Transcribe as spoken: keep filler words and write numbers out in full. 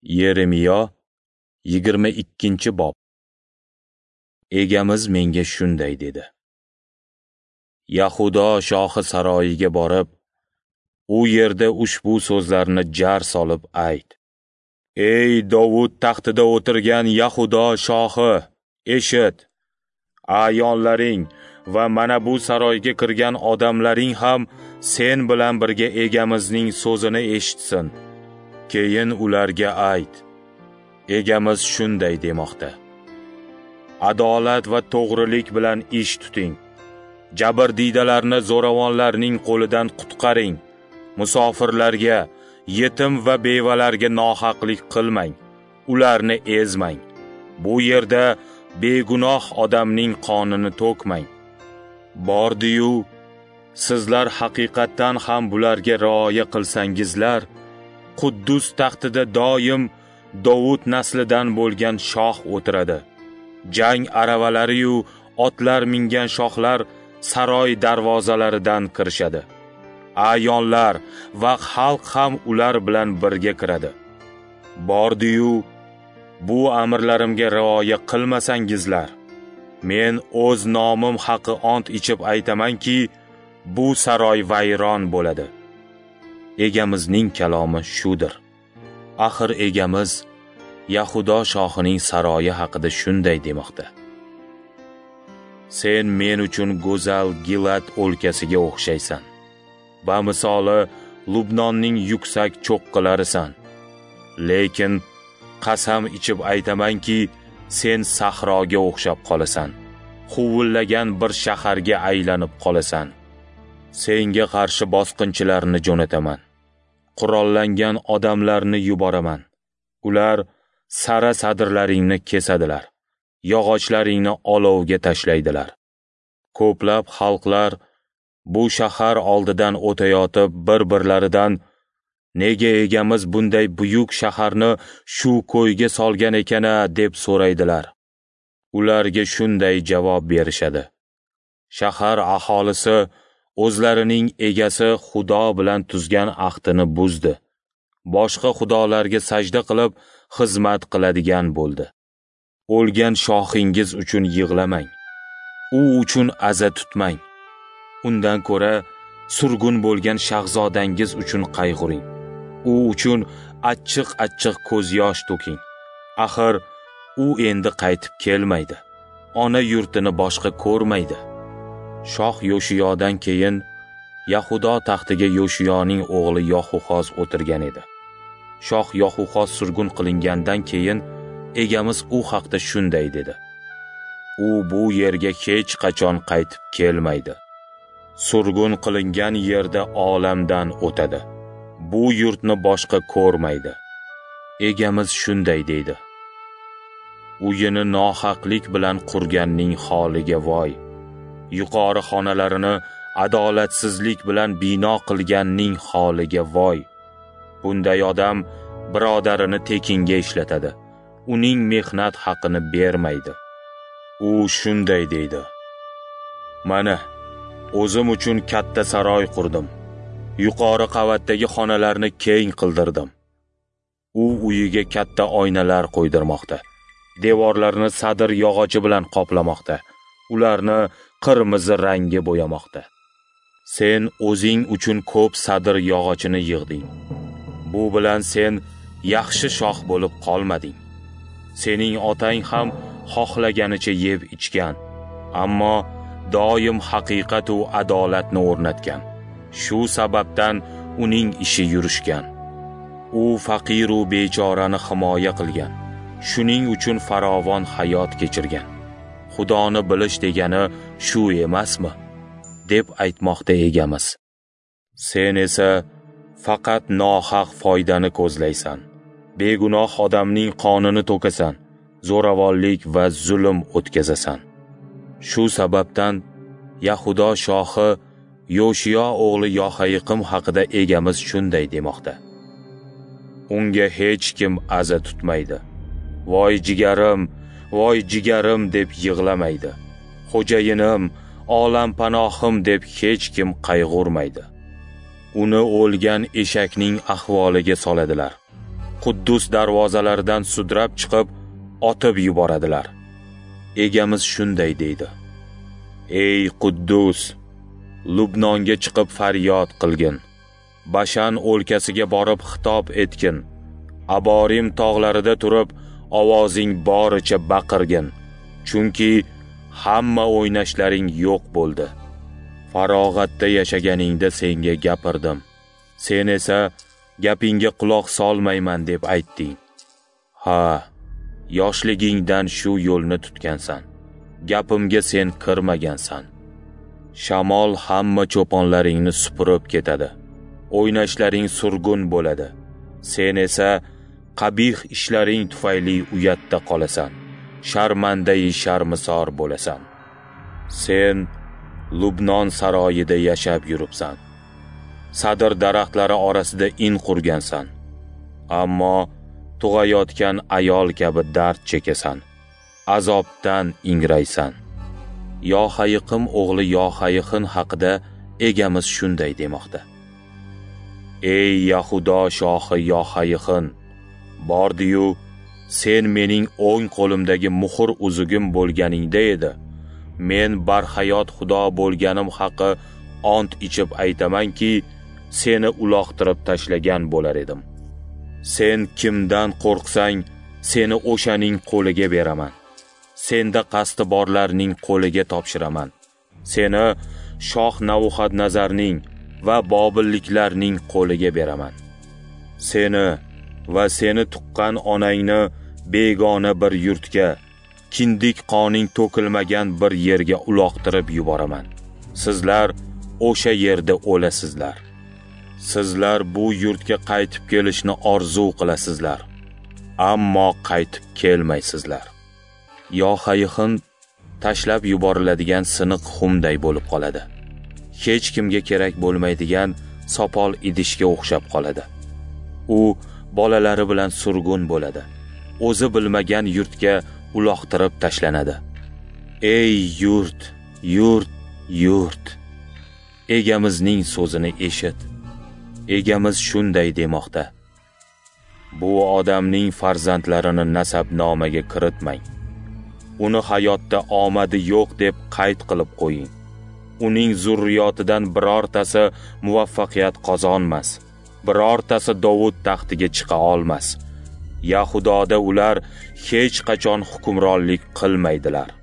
Yeremiyo yigirma ikkinchi bob. Egamiz menga shunday dedi: Yahudo shohi saroyiga borib, u yerda ushbu so'zlarni jar solib ayt. Ey Dovud taxtida o'tirgan Yahudo shohi, eshit. Ayonlaring va mana bu saroyga kirgan odamlaring ham sen bilan birga egamizning so'zini eshitsin. Keyin ularga ayt. Egamiz shunday demoqda: Adolat va to'g'rilik bilan ish tuting. Jabrdiydalarni zo'ravonlarning qo'lidan qutqaring. Musofirlarga, yetim va bevalarga nohaqlik qilmang. Ularni ezmang. Bu yerda begunoh odamning qonini to'kmang. Bordi-yu, sizlar haqiqatdan ham bularga rioya qilsangizlar, Quddus taxtida doim Dovud naslidan bo'lgan shoh o'tiradi. Jang aravalari-yu otlar mingan shohlar saroy darvozalaridan kirishadi. Ayonlar va xalq ham ular bilan birga kiradi. Bordi-yu, bu amrlarimga rioya qilmasangizlar, men o'z nomim haqi ont ichib aytamanki, bu saroy vayron bo'ladi. Egamizning kalomi shudir. Axir egamiz Yahudo shohining saroyi haqida shunday demoqda: Sen men uchun go'zal Gilad o'lkasiga o'xshaysan. Va misoli Lubnonning yuksak cho'qqilarisan. Lekin qasam ichib aytamanki, sen sahroga o'xshab qolasan. Huvillagan bir shaharga aylanib qolasan. Senga qarshi bosqinchilarni jo'nataman. Qurollangan odamlarni yuboraman. Ular sara sadrlaringni kesadilar. Yog'ochlaringni olovga tashlaydilar. Ko'plab xalqlar bu shahar oldidan o'tayotib bir-birlaridan nega egamiz bunday buyuk shaharni shu ko'yga solgan ekana deb so'raydilar. Ularga shunday javob berishadi: Shahar aholisi o'zlarining egasi Xudo bilan tuzgan ahdini buzdi. Boshqa xudolarga sajda qilib xizmat qiladigan bo'ldi. O'lgan shohingiz uchun yig'lamang. U uchun aza tutmang. Undan ko'ra surgun bo'lgan shahzodangiz uchun qayg'uring. U uchun achchiq-achchiq ko'z yosh to'king. Axir u endi qaytib kelmaydi. Ona yurtini boshqa ko'rmaydi. Shoh Yoshiyodan keyin Yahudo taxtiga Yoshiyoning o'g'li Yohuxoz o'tirgan edi. Shoh Yohuxoz surgun qilingandan keyin egamiz u haqda shunday dedi: U bu yerga hech qachon qaytib kelmaydi. Surgun qilingan yerda olamdan o'tadi. Bu yurtni boshqa ko'rmaydi. Egamiz shunday deydi: Uyini nohaqlik bilan qurganning holiga voy. Yuqori xonalarini adolatsizlik bilan bino qilganning holiga voy. Bunday odam birodarini tekinga ishlatadi. Uning mehnat haqini bermaydi. U shunday deydi: Mana, o'zim uchun katta saroy qurdim. Yuqori qavatdagi xonalarni keng qildirdim. U uyiga katta oynalar qo'ydirmoqda. Devorlarni sadr yog'ochi bilan qoplamoqda. Ularni qirmizi rangga bo'yamoqda. Sen o'zing uchun ko'p sadr yog'ochini yig'ding. Bu bilan sen yaxshi shoh bo'lib qolmading. Sening otang ham xohlaganicha yeb ichgan, ammo doim haqiqat va adolatni o'rnatgan. Shu sababdan uning ishi yurishgan. U faqir va bechorani himoya qilgan. Shuning uchun farovon hayot kechirgan. Xudoni bilish degani shu emasmi? deb aytmoqda egamiz. Sen esa faqat nohaq foydani ko'zlaysan. Begunoh odamning qonini to'kasan. Zo'ravonlik va zulm o'tkazasan. Shu sababdan Yahudo shohi Yoshiyo o'g'li Yohayiqim haqida egamiz shunday demoqda: Unga hech kim aza tutmaydi. Voy jigarim, voy jigarim deb yig'lamaydi. Xo'jayinim, olam panohim deb hech kim qayg'urmaydi. Uni o'lgan eshakning ahvoliga soladilar. Quddus darvozalaridan sudrab chiqib otib yuboradilar. Egamiz shunday deydi: Ey Quddus, Lubnonga chiqib faryod qilgin. Bashan o'lkasiga borib xitob etgin. Aborim tog'larida turib ovozing boricha baqirgin, chunki hamma o'ynashlaring yo'q bo'ldi. Farog'atda yashaganingda senga gapirdim. Sen esa gapingga quloq solmayman deb aytding. Ha, yoshligingdan shu yo'lni tutgansan. Gapimga sen kirmagansan. Shamol hamma cho'ponlaringni supurib ketadi. O'ynashlaring surgun bo'ladi. Sen esa qabih ishlaring tufayli uyatda qolasan. Sharmandai sharmisor bo'lasan. Sen Lubnon saroyida yashab yuribsan. Sadr daraxtlari orasida in qurgansan. Ammo tug'ayotgan ayol kabi dard chekasan. Azobdan ingraysan. Yohayiqim o'g'li Yohayiqin haqida egamiz shunday demoqda: Ey Yahudo shohi Yohayiqin, bordi-yu, sen mening o'ng qo'limdagi muhr uzugim bo'lganingda edi. Men barhayot Xudo bo'lganim haqi ont ichib aytamanki, seni uloqtirib tashlagan bo'lar edim. Sen kimdan qo'rqsang, seni o'shaning qo'liga beraman. Senda qasdi borlarning qo'liga topshiraman. Seni shoh Navuxadnazarning va bobilliklarning qo'liga beraman. Seni va seni tuqqan onangni begona bir yurtga, kindik qoning to'kilmagan bir yerga uloqtirib yuboraman. Sizlar o'sha yerda o'lasizlar. Sizlar bu yurtga qaytib kelishni orzu qilasizlar, ammo qaytib kelmaysizlar. Yohayiqin tashlab yuboriladigan siniq xumday bo'lib qoladi. Hech kimga kerak bo'lmaydigan sopol idishga o'xshab qoladi. U bolalari bilan surgun bo'ladi. O'zi bilmagan yurtga uloqtirib tashlanadi. Ey yurt, yurt, yurt. Egamizning so'zini eshit. Egamiz shunday demoqda: Bu odamning farzandlarini nasabnomaga kiritmang. Uni hayotda omadi yo'q deb qayd qilib qo'ying. Uning zurriyotidan birortasi muvaffaqiyat qozonmas. Birortasi Davud taxtiga chiqa olmas. Yahudoda ular hech qachon hukmronlik qilmaydilar.